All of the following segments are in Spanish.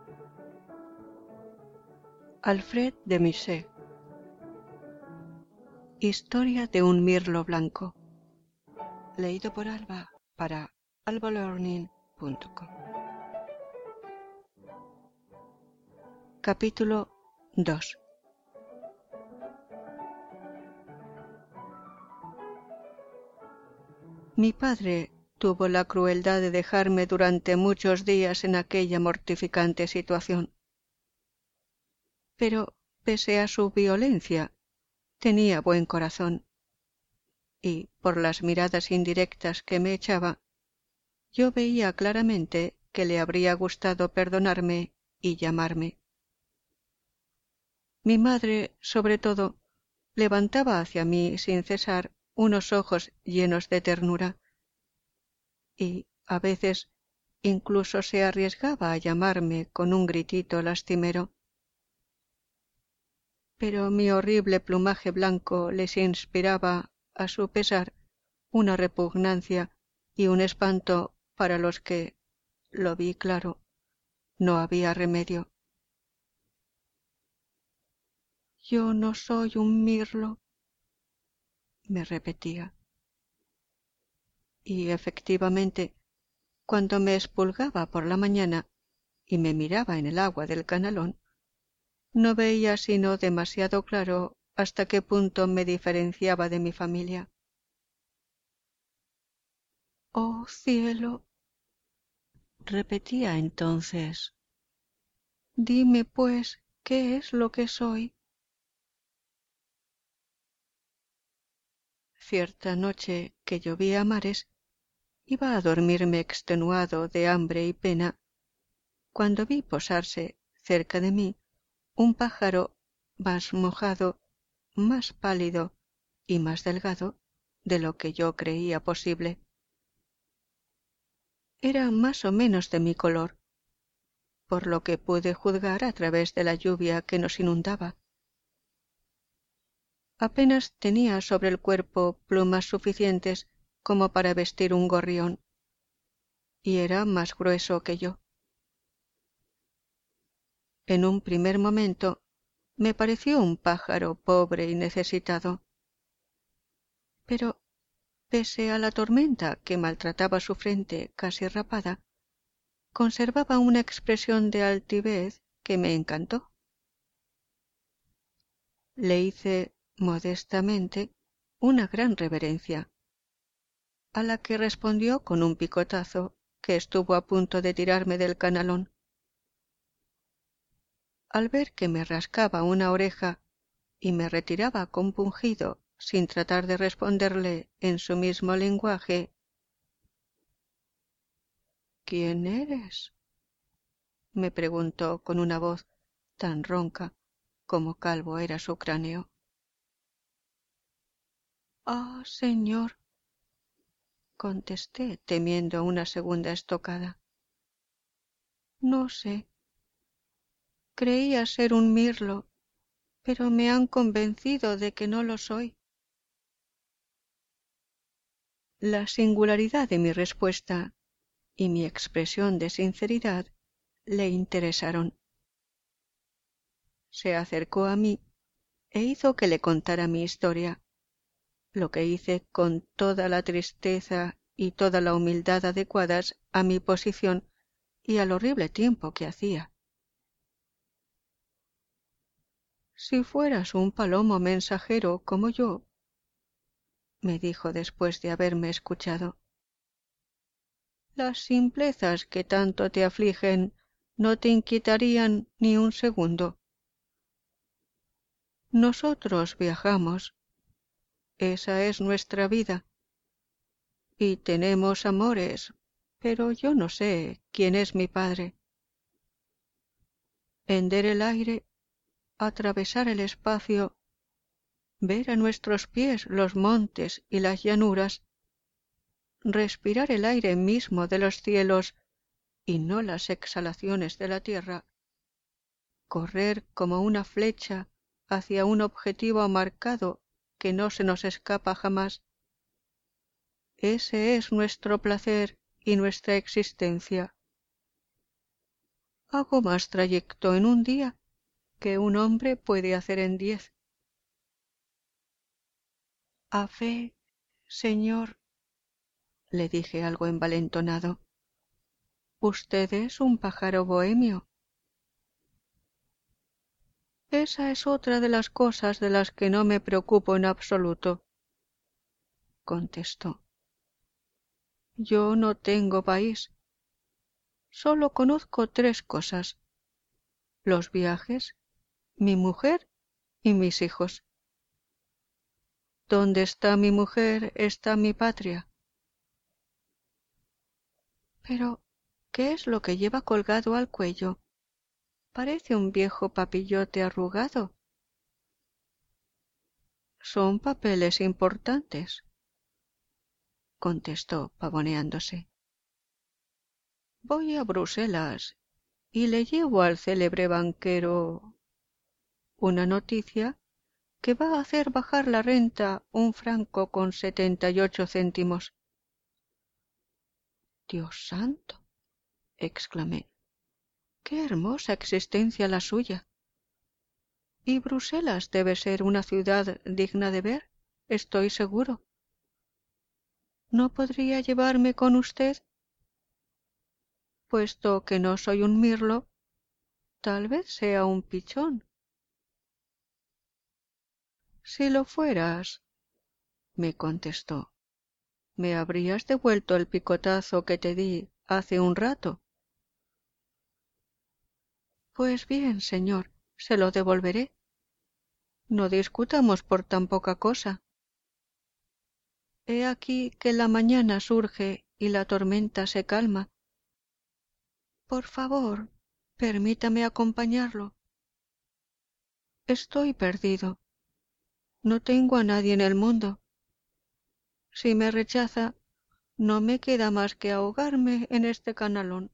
Alfred de Musset. Historia de un mirlo blanco. Leído por Alba para albalearning.com. Capítulo 2. Mi padre tuvo la crueldad de dejarme durante muchos días en aquella mortificante situación. Pero, pese a su violencia, tenía buen corazón, y, por las miradas indirectas que me echaba, yo veía claramente que le habría gustado perdonarme y llamarme. Mi madre, sobre todo, levantaba hacia mí sin cesar unos ojos llenos de ternura, y, a veces, incluso se arriesgaba a llamarme con un gritito lastimero. Pero mi horrible plumaje blanco les inspiraba, a su pesar, una repugnancia y un espanto para los que, lo vi claro, no había remedio. «Yo no soy un mirlo», me repetía. Y efectivamente, cuando me expulgaba por la mañana y me miraba en el agua del canalón, no veía sino demasiado claro hasta qué punto me diferenciaba de mi familia. «Oh cielo», repetía entonces, «dime pues qué es lo que soy». Cierta noche que llovía a mares, iba a dormirme extenuado de hambre y pena, cuando vi posarse cerca de mí un pájaro más mojado, más pálido y más delgado de lo que yo creía posible. Era más o menos de mi color, por lo que pude juzgar a través de la lluvia que nos inundaba. Apenas tenía sobre el cuerpo plumas suficientes como para vestir un gorrión, y era más grueso que yo. En un primer momento me pareció un pájaro pobre y necesitado, pero, pese a la tormenta que maltrataba su frente casi rapada, conservaba una expresión de altivez que me encantó. Le hice modestamente una gran reverencia, a la que respondió con un picotazo que estuvo a punto de tirarme del canalón. Al ver que me rascaba una oreja y me retiraba compungido sin tratar de responderle en su mismo lenguaje, «¿Quién eres?», me preguntó con una voz tan ronca como calvo era su cráneo. «Ah, señor», contesté temiendo una segunda estocada. «No sé. Creía ser un mirlo, pero me han convencido de que no lo soy». La singularidad de mi respuesta y mi expresión de sinceridad le interesaron. Se acercó a mí e hizo que le contara mi historia, lo que hice con toda la tristeza y toda la humildad adecuadas a mi posición y al horrible tiempo que hacía. «Si fueras un palomo mensajero como yo», me dijo después de haberme escuchado, «las simplezas que tanto te afligen no te inquietarían ni un segundo. Nosotros viajamos, esa es nuestra vida, y tenemos amores, pero yo no sé quién es mi padre. Hender el aire, atravesar el espacio, ver a nuestros pies los montes y las llanuras, respirar el aire mismo de los cielos y no las exhalaciones de la tierra, correr como una flecha hacia un objetivo marcado que no se nos escapa jamás. Ese es nuestro placer y nuestra existencia. hago más trayecto en un día que un hombre puede hacer en 10. A fe, señor, le dije algo envalentonado, usted es un pájaro bohemio. Esa es otra de las cosas de las que no me preocupo en absoluto, contestó. Yo no tengo país. Solo conozco 3 cosas: los viajes, mi mujer y mis hijos. Donde está mi mujer está mi patria. Pero, ¿qué es lo que lleva colgado al cuello? Parece un viejo papillote arrugado. Son papeles importantes, contestó pavoneándose. Voy a Bruselas y le llevo al célebre banquero una noticia que va a hacer bajar la renta 1,78 francos. Dios santo, exclamé, qué hermosa existencia la suya. Y Bruselas debe ser una ciudad digna de ver, estoy seguro. ¿No podría llevarme con usted? Puesto que no soy un mirlo, tal vez sea un pichón. Si lo fueras, me contestó, ¿me habrías devuelto el picotazo que te di hace un rato? Pues bien, señor, se lo devolveré. No discutamos por tan poca cosa. He aquí que la mañana surge y la tormenta se calma. Por favor, permítame acompañarlo. Estoy perdido. No tengo a nadie en el mundo. Si me rechaza, no me queda más que ahogarme en este canalón.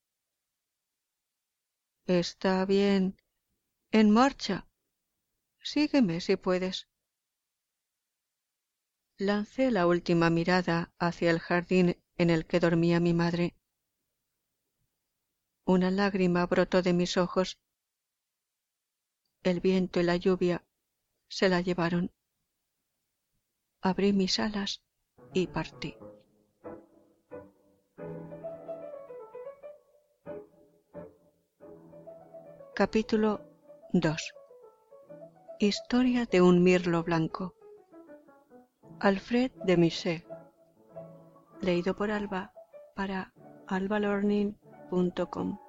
Está bien. En marcha. Sígueme si puedes. Lancé la última mirada hacia el jardín en el que dormía mi madre. Una lágrima brotó de mis ojos. El viento y la lluvia se la llevaron. Abrí mis alas y partí. Capítulo 2. Historia de un mirlo blanco. Alfred de Musset. Leído por Alba para albalearning.com.